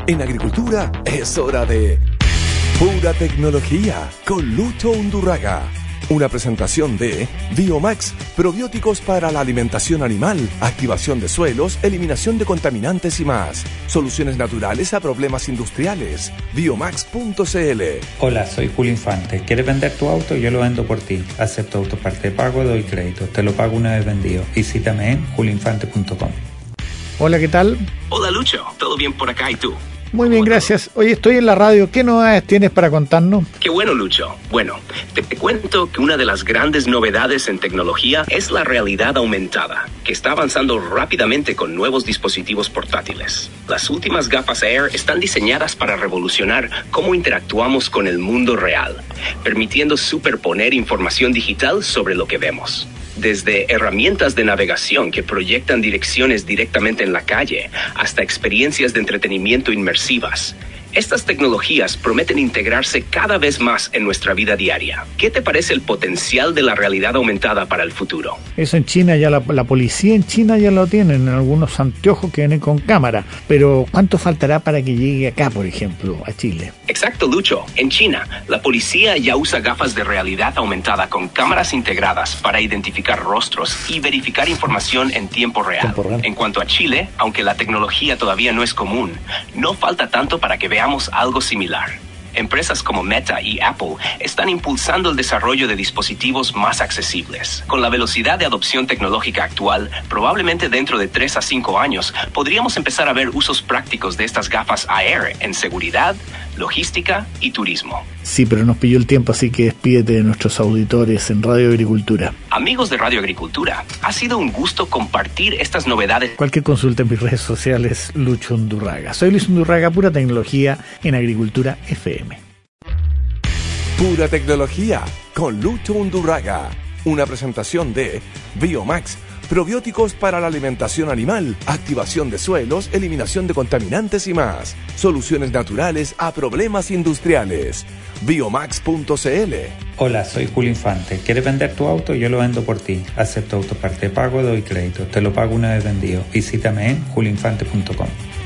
En agricultura es hora de Pura Tecnología con Lucho Undurraga. Una presentación de Biomax, probióticos para la alimentación animal, activación de suelos, eliminación de contaminantes y más. Soluciones naturales a problemas industriales. Biomax.cl. Hola, soy Julio Infante. ¿Quieres vender tu auto? Yo lo vendo por ti. Acepto autoparte de pago, doy crédito. Te lo pago una vez vendido. Visítame en julioinfante.com. Hola, ¿qué tal? Hola Lucho, ¿todo bien por acá y tú? Muy bien, gracias. Oye, estoy en la radio. ¿Qué novedades tienes para contarnos? Qué bueno, Lucho. Bueno, te cuento que una de las grandes novedades en tecnología es la realidad aumentada, que está avanzando rápidamente con nuevos dispositivos portátiles. Las últimas gafas Air están diseñadas para revolucionar cómo interactuamos con el mundo real, permitiendo superponer información digital sobre lo que vemos. Desde herramientas de navegación que proyectan direcciones directamente en la calle, hasta experiencias de entretenimiento inmersivas. Estas tecnologías prometen integrarse cada vez más en nuestra vida diaria. ¿Qué te parece el potencial de la realidad aumentada para el futuro? Eso en China ya la policía en China ya lo tienen, en algunos anteojos que vienen con cámara. Pero ¿cuánto faltará para que llegue acá, por ejemplo, a Chile? Exacto, Lucho. En China, la policía ya usa gafas de realidad aumentada con cámaras integradas para identificar rostros y verificar información en tiempo real. En cuanto a Chile, aunque la tecnología todavía no es común, no falta tanto para que veamos algo similar. Empresas como Meta y Apple están impulsando el desarrollo de dispositivos más accesibles. Con la velocidad de adopción tecnológica actual, probablemente dentro de 3 a 5 años, podríamos empezar a ver usos prácticos de estas gafas Air en seguridad, logística y turismo. Sí, pero nos pilló el tiempo, así que despídete de nuestros auditores en Radio Agricultura. Amigos de Radio Agricultura, ha sido un gusto compartir estas novedades. Cualquier consulta en mis redes sociales, Lucho Undurraga. Soy Luis Undurraga, Pura Tecnología en Agricultura FM. Pura Tecnología con Lucho Undurraga. Una presentación de Biomax, probióticos para la alimentación animal, activación de suelos, eliminación de contaminantes y más. Soluciones naturales a problemas industriales. Biomax.cl. Hola, soy Julio Infante. ¿Quieres vender tu auto? Yo lo vendo por ti. Acepto autoparte de pago, doy crédito. Te lo pago una vez vendido. Visítame en julioinfante.com.